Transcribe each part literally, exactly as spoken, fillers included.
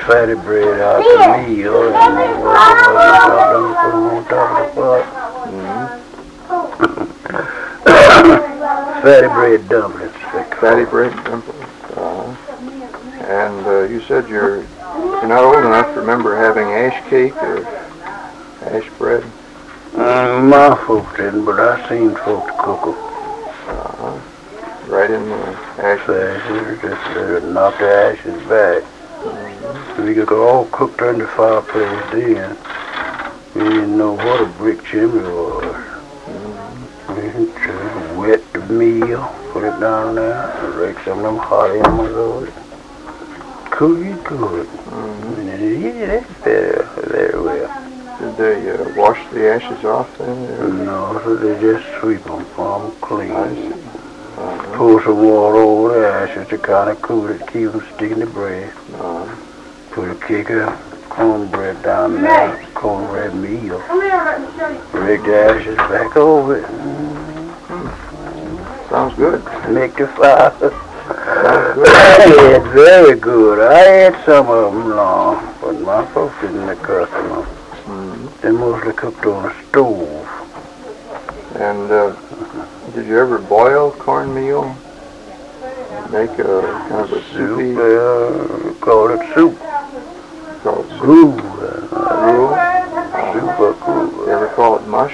fatty bread out the meal and then we'll drop them put them on top of the pot. Mm-hmm. Fatty bread dumplings. Fatty bread dumplings. Uh, and uh, you said you're you're not old enough to remember having ash cake or ash bread. Mm, my folks didn't, but I seen folks cook them. Uh-huh. Right in the ashes. Ashes, just uh, knock the ashes back. Mm-hmm. We could all cook in the fireplace then. We didn't know what a brick chimney was. Mm-hmm. We just wet the meal, put it down there, rake some of them hot embers over it. Cook it good. Mm-hmm. And then you eat it very, very well. Did they uh, wash the ashes off then? Or? No, so they just sweep them from clean. I see. Uh-huh. Pour some water over the ashes to kind of cool it, keep them sticking to bread. Uh-huh. Put a cake of cornbread down there, cornbread meal. Rake the ashes back over it. Mm-hmm. Sounds good. Make the fire. Sounds good. It's very good. I had some of them long, but my folks didn't cook them. Mm-hmm. They mostly cooked on a stove. And uh, did you ever boil cornmeal? Make a kind of a soupy? Soup, uh, call it soup. Call it soup. Gruel. Uh, gruel? Soup or gruel. You ever call it mush?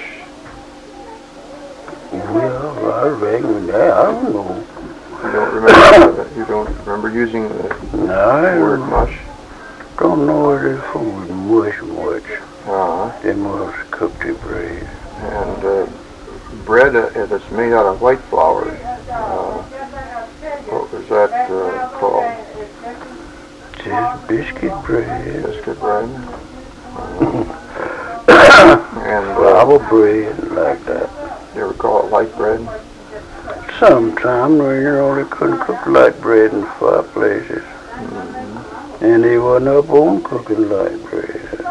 Well, I reckon that. I don't know. You don't remember? You don't remember using the no, word mush? Don't know what it's food mush much. Uh-huh. They must cook the bread. And uh, bread uh, that's made out of white flour. Uh, what was that uh, called? Just biscuit bread. Biscuit bread. Uh, and flour uh, bread like that. You ever call it light bread? Sometimes, you know, they couldn't cook light bread in fireplaces. Mm-hmm. And they wasn't up on cooking light bread.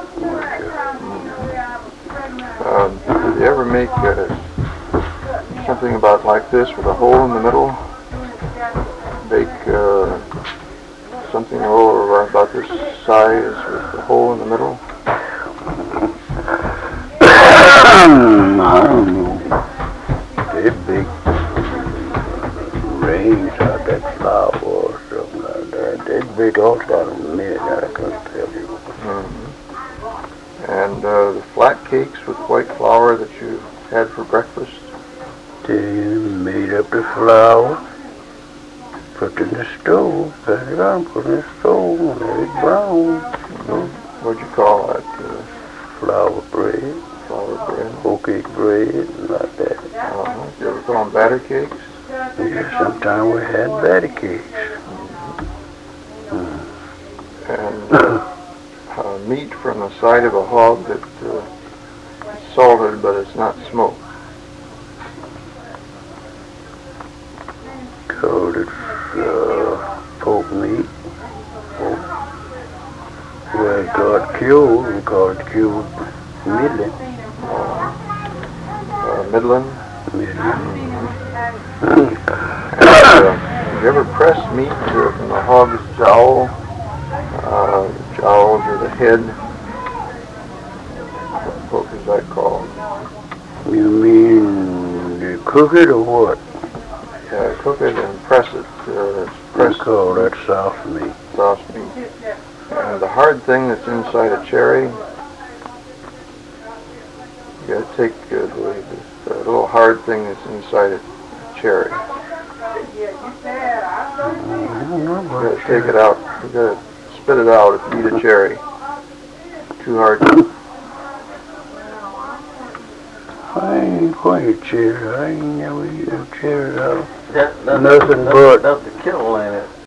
Um, did you ever make uh, something about like this with a hole in the middle? Bake uh, something over about this size with a hole in the middle? I don't know. They bake rings out that flour or something like that. They bake all kind of meat that I couldn't tell you. Mm-hmm. And uh, the flat cakes with white flour that you had for breakfast? They made up the flour, put it in the stove, pat it on, put it in the stove, and let it brown. Mm-hmm. What'd you call that? Uh, flour bread. Flour bread. Whole cake bread, like that. Uh-huh. You ever call them batter cakes? Yeah, sometimes we had batter cakes. Mm-hmm. Mm. And uh, uh, meat from the side of a hog that uh, is salted but it's not smoked. Called it uh, pork meat. Pork. Well, it got killed. We called it killed middling. Uh, uh, Midland? Midland. Mm-hmm. And, uh, have you ever pressed meat uh, from the hog's jowl? Uh, jowls or the head? What is that called? You mean you cook it or what? Yeah, cook it and press it. Uh, press we call that soft meat. Soft meat. And the hard thing that's inside a cherry, you gotta take uh, the, the little hard thing that's inside a cherry. You gotta take it out. You gotta spit it out if you eat a cherry. Too hard to... I ain't quite cherry. I ain't never eaten cherry out. That, that, Nothing that, but... That's the kennel, ain't it?